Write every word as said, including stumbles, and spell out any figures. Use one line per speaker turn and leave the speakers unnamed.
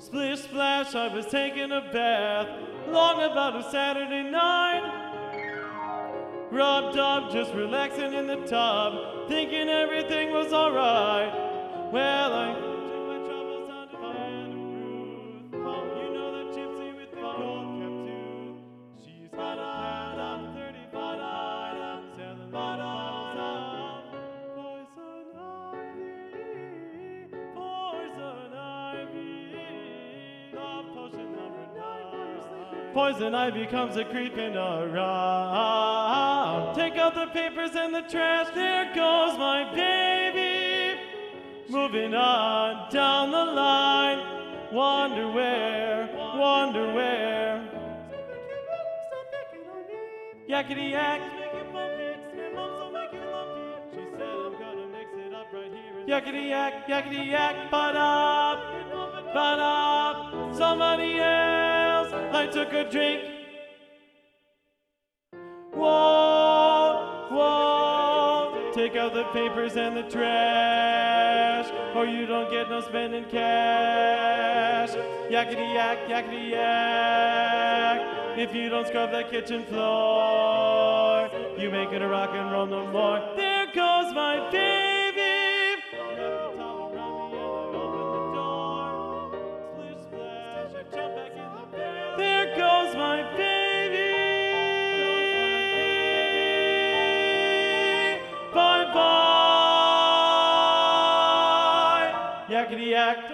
Splish splash, I was taking a bath, long about a Saturday night. Rub dub, just relaxing in the tub, thinking everything was alright. Well, I took my troubles down to Anna Ruth. You know that gypsy with the gold kept tooth. She's got a hand on thirty-five items, selling bottles of poison ivy, poison ivy, love potion number nine. Poison ivy comes a creeping around. Take out the papers and the trash, there goes my baby. Moving on down the line, wonder where, wonder where. Yakety yak, she said I'm gonna mix it up right here. Yakety yak, yakety yak, but up, but up. Somebody else, I took a drink. Whoa, whoa, take out the papers and the trash, or you don't get no spending cash. Yakety yak, yakety yak, if you don't scrub that kitchen floor, you make it a rock and roll no more. There goes my baby. Wrapped the towel around me and I opened the door. Splish splash, I jump back in the bed. There goes my baby. Bye bye. Yakety yak.